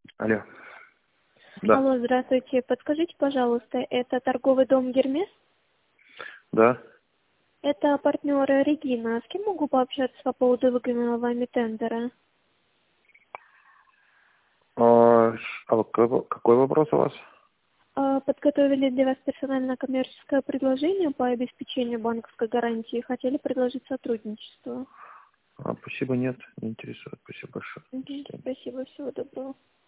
Алло. Да. Алло, здравствуйте. Подскажите, пожалуйста, это торговый дом «Гермес»? Да. Это партнер Регина. С кем могу пообщаться по поводу выигранного вами тендера? Какой вопрос у вас? Подготовили для вас персонально-коммерческое предложение по обеспечению банковской гарантии. Хотели предложить сотрудничество. Спасибо, нет, не интересует. Спасибо большое. Спасибо, всего доброго.